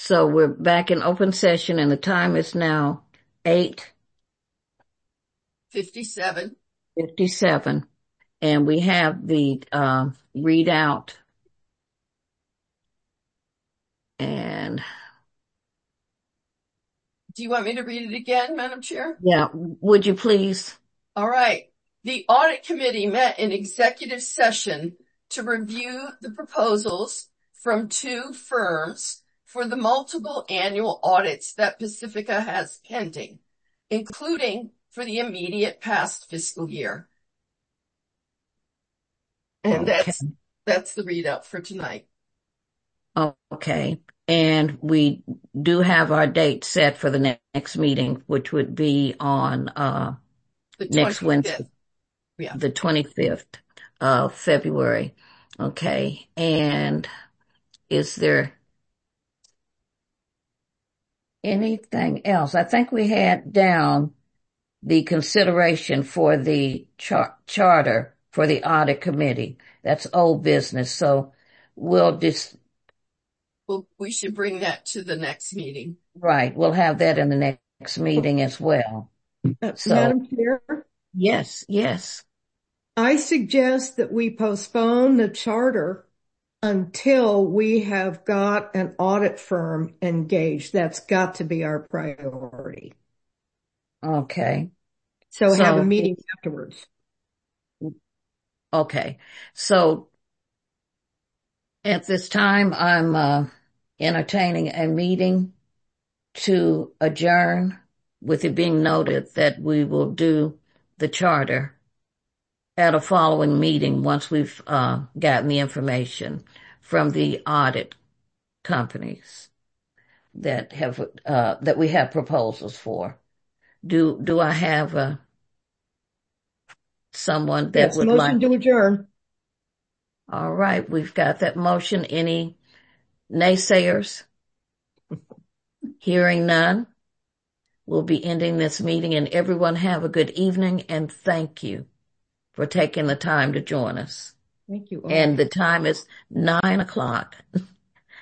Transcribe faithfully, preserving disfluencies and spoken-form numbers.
So we're back in open session and the time is now eight fifty-seven. fifty-seven. And we have the uh, readout. And Do you want me to read it again, Madam Chair? yeah, would you please? All right. The audit committee met in executive session to review the proposals from two firms for the multiple annual audits that Pacifica has pending, including for the immediate past fiscal year. And Okay. that's, that's the readout for tonight. Okay. And we do have our date set for the ne- next meeting, which would be on uh The next Wednesday, twenty-fifth. Yeah. the twenty-fifth of February. Okay. And is there anything else? I think we had down the consideration for the char- charter for the audit committee. That's old business. So we'll just, Well, we should bring that to the next meeting. right, we'll have that in the next meeting as well. Uh, So, Madam Chair, yes, yes. I suggest that we postpone the charter until we have got an audit firm engaged. That's got to be our priority. Okay. So have a So, meeting afterwards. okay. So at this time, I'm uh, entertaining a meeting to adjourn, with it being noted that we will do the charter at a following meeting once we've uh, gotten the information from the audit companies that have uh, that we have proposals for. Do do I have uh, someone that Yes, would motion like? to adjourn. All right, we've got that motion. Any naysayers? Hearing none, we'll be ending this meeting, and everyone have a good evening, and thank you for taking the time to join us. Thank you all. And the time is nine o'clock.